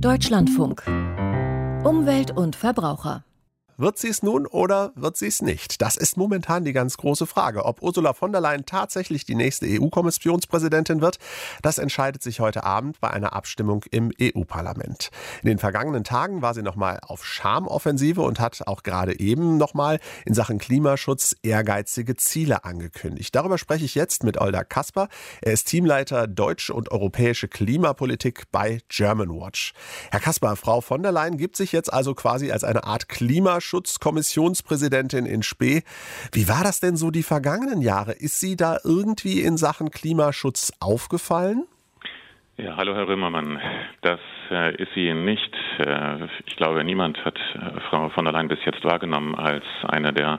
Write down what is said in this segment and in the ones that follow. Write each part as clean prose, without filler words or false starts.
Deutschlandfunk. Umwelt und Verbraucher. Wird sie es nun oder wird sie es nicht? Das ist momentan die ganz große Frage. Ob Ursula von der Leyen tatsächlich die nächste EU-Kommissionspräsidentin wird, das entscheidet sich heute Abend bei einer Abstimmung im EU-Parlament. In den vergangenen Tagen war sie nochmal auf Charmoffensive und hat auch gerade eben nochmal in Sachen Klimaschutz ehrgeizige Ziele angekündigt. Darüber spreche ich jetzt mit Olda Kasper. Er ist Teamleiter Deutsche und Europäische Klimapolitik bei Germanwatch. Herr Kasper, Frau von der Leyen gibt sich jetzt also quasi als eine Art Klimaschutzkommissionspräsidentin in Spe. Wie war das denn so die vergangenen Jahre? Ist sie da irgendwie in Sachen Klimaschutz aufgefallen? Ja, hallo Herr Römermann. Das ist sie nicht. Ich glaube, niemand hat Frau von der Leyen bis jetzt wahrgenommen als eine der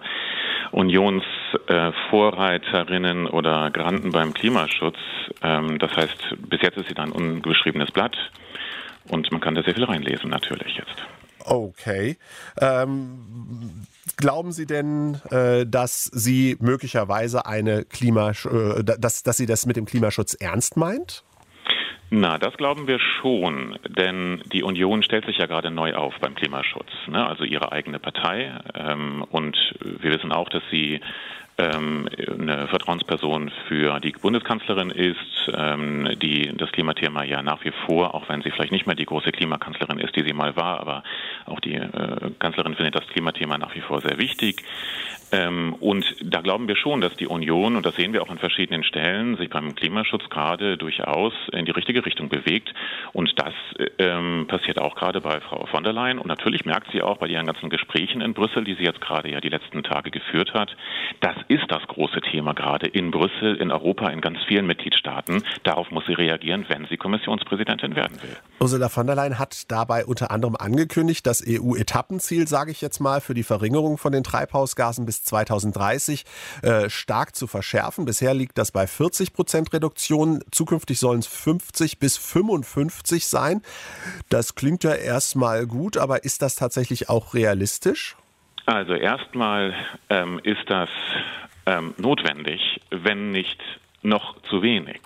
Unionsvorreiterinnen oder Garanten beim Klimaschutz. Das heißt, bis jetzt ist sie da ein unbeschriebenes Blatt und man kann da sehr viel reinlesen natürlich jetzt. Okay. Glauben Sie denn, dass sie möglicherweise dass sie das mit dem Klimaschutz ernst meint? Na, das glauben wir schon, denn die Union stellt sich ja gerade neu auf beim Klimaschutz, ne? Also ihre eigene Partei. Und wir wissen auch, dass sie eine Vertrauensperson für die Bundeskanzlerin ist, die das Klimathema ja nach wie vor, auch wenn sie vielleicht nicht mehr die große Klimakanzlerin ist, die sie mal war, aber auch die Kanzlerin findet das Klimathema nach wie vor sehr wichtig. Und da glauben wir schon, dass die Union, und das sehen wir auch an verschiedenen Stellen, sich beim Klimaschutz gerade durchaus in die richtige Richtung bewegt. Und das passiert auch gerade bei Frau von der Leyen. Und natürlich merkt sie auch bei ihren ganzen Gesprächen in Brüssel, die sie jetzt gerade ja die letzten Tage geführt hat, das ist das große Thema gerade in Brüssel, in Europa, in ganz vielen Mitgliedstaaten. Darauf muss sie reagieren, wenn sie Kommissionspräsidentin werden will. Ursula von der Leyen hat dabei unter anderem angekündigt, das EU-Etappenziel, sage ich jetzt mal, für die Verringerung von den Treibhausgasen bis 2030 stark zu verschärfen. Bisher liegt das bei 40% Reduktion. Zukünftig sollen es 50 bis 55 sein. Das klingt ja erstmal gut, aber ist das tatsächlich auch realistisch? Also erstmal ist das notwendig, wenn nicht noch zu wenig.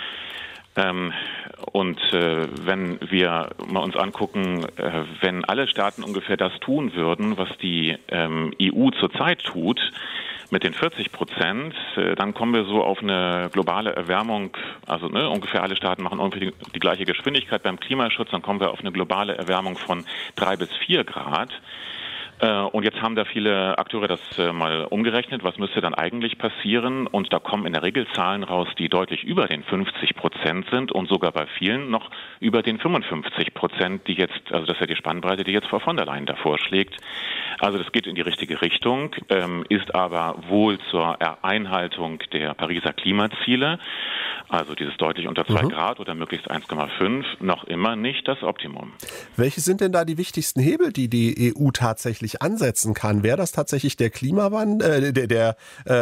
Und wenn wir mal uns angucken, wenn alle Staaten ungefähr das tun würden, was die EU zurzeit tut, mit den 40%, dann kommen wir so auf eine globale Erwärmung, also ungefähr alle Staaten machen ungefähr die gleiche Geschwindigkeit beim Klimaschutz, dann kommen wir auf eine globale Erwärmung von 3 bis 4 Grad. Und jetzt haben da viele Akteure das mal umgerechnet, was müsste dann eigentlich passieren? Und da kommen in der Regel Zahlen raus, die deutlich über den 50% sind und sogar bei vielen noch über den 55%, die jetzt, also das ist ja die Spannbreite, die jetzt Frau von der Leyen da vorschlägt. Also das geht in die richtige Richtung, ist aber wohl zur Einhaltung der Pariser Klimaziele, also dieses deutlich unter 2 Grad oder möglichst 1,5, noch immer nicht das Optimum. Welche sind denn da die wichtigsten Hebel, die die EU tatsächlich ansetzen kann? Wäre das tatsächlich der Klimawandel, der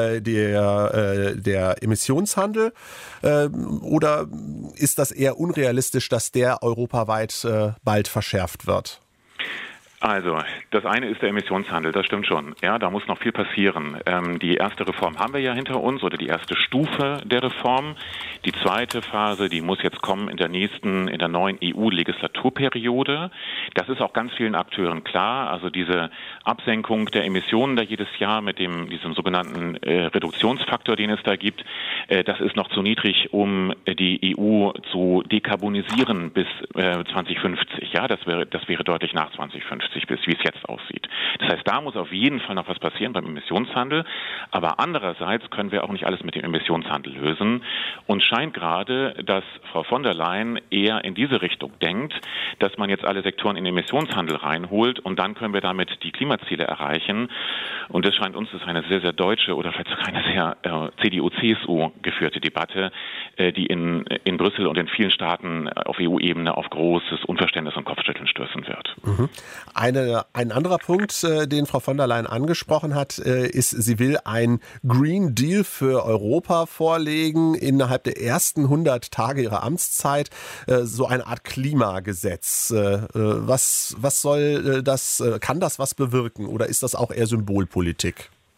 Emissionshandel, oder ist das eher unrealistisch, dass der europaweit bald verschärft wird? Also, das eine ist der Emissionshandel, das stimmt schon. Ja, da muss noch viel passieren. Die erste Reform haben wir ja hinter uns, oder die erste Stufe der Reform. Die zweite Phase, die muss jetzt kommen in der neuen EU-Legislaturperiode. Das ist auch ganz vielen Akteuren klar. Also diese Absenkung der Emissionen da jedes Jahr mit diesem sogenannten Reduktionsfaktor, den es da gibt, das ist noch zu niedrig, um die EU zu dekarbonisieren bis 2050. Ja, das wäre deutlich nach 2050. Bis wie es jetzt aussieht. Das heißt, da muss auf jeden Fall noch was passieren beim Emissionshandel. Aber andererseits können wir auch nicht alles mit dem Emissionshandel lösen. Und scheint gerade, dass Frau von der Leyen eher in diese Richtung denkt, dass man jetzt alle Sektoren in den Emissionshandel reinholt und dann können wir damit die Klimaziele erreichen. Und das scheint uns, das ist eine sehr, sehr deutsche oder vielleicht sogar eine sehr CDU-CSU geführte Debatte, die in Brüssel und in vielen Staaten auf EU-Ebene auf großes Unverständnis und Kopfschütteln stoßen wird. Ein anderer Punkt, den Frau von der Leyen angesprochen hat, ist, sie will ein Green Deal für Europa vorlegen innerhalb der ersten 100 Tage ihrer Amtszeit, so eine Art Klimagesetz. Was soll das, kann das was bewirken oder ist das auch eher Symbolpolitik?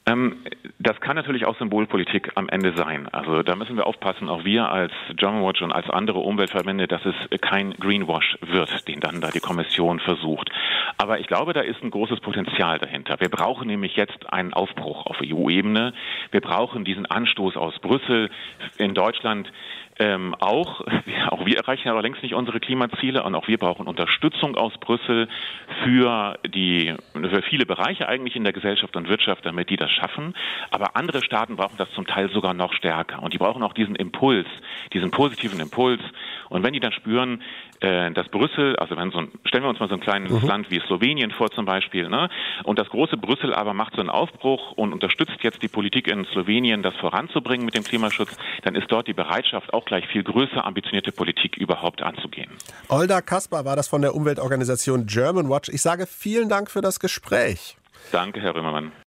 Das kann natürlich auch Symbolpolitik am Ende sein. Also da müssen wir aufpassen, auch wir als Germanwatch und als andere Umweltverbände, dass es kein Greenwash wird, den dann da die Kommission versucht. Aber ich glaube, da ist ein großes Potenzial dahinter. Wir brauchen nämlich jetzt einen Aufbruch auf EU-Ebene. Wir brauchen diesen Anstoß aus Brüssel. In Deutschland auch wir erreichen aber längst nicht unsere Klimaziele und auch wir brauchen Unterstützung aus Brüssel für viele Bereiche eigentlich in der Gesellschaft und Wirtschaft, damit die das schaffen. Aber andere Staaten brauchen das zum Teil sogar noch stärker und die brauchen auch diesen Impuls, diesen positiven Impuls. Und wenn die dann spüren, dass Brüssel, also stellen wir uns mal so ein kleines Land wie Slowenien vor zum Beispiel, ne? Und das große Brüssel aber macht so einen Aufbruch und unterstützt jetzt die Politik in Slowenien, das voranzubringen mit dem Klimaschutz, dann ist dort die Bereitschaft auch gleich viel größer, ambitionierte Politik überhaupt anzugehen. Olda Kaspar war das von der Umweltorganisation Germanwatch. Ich sage vielen Dank für das Gespräch. Danke, Herr Römermann.